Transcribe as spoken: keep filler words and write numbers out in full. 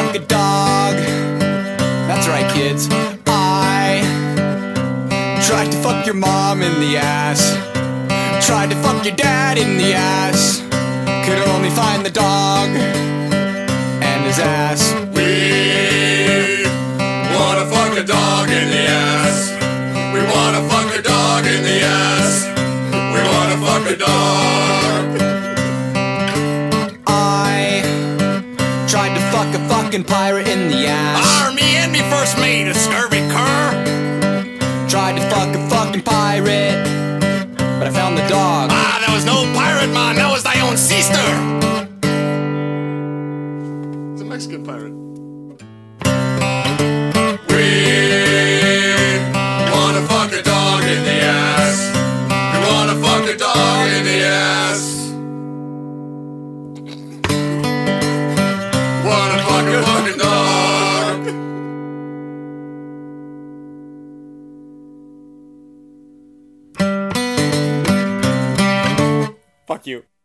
fuck a dog. That's right, kids. I tried to fuck your mom in the ass. Tried to fuck your dad in the ass. Could only find the dog and his ass. We wanna fuck a dog in the ass. We wanna fuck a dog in the ass. We wanna fuck a dog. I tried to fuck a fucking pirate in the ass. Army and me first mate, a scurvy cur. Tried to fuck a fucking pirate, but I found the dog. Ah, that was no pirate, man. That was thy own sister. It's a Mexican pirate. We wanna fuck a dog in the ass. We wanna fuck a dog in the ass. Wanna fuck a fucking dog. Fuck you.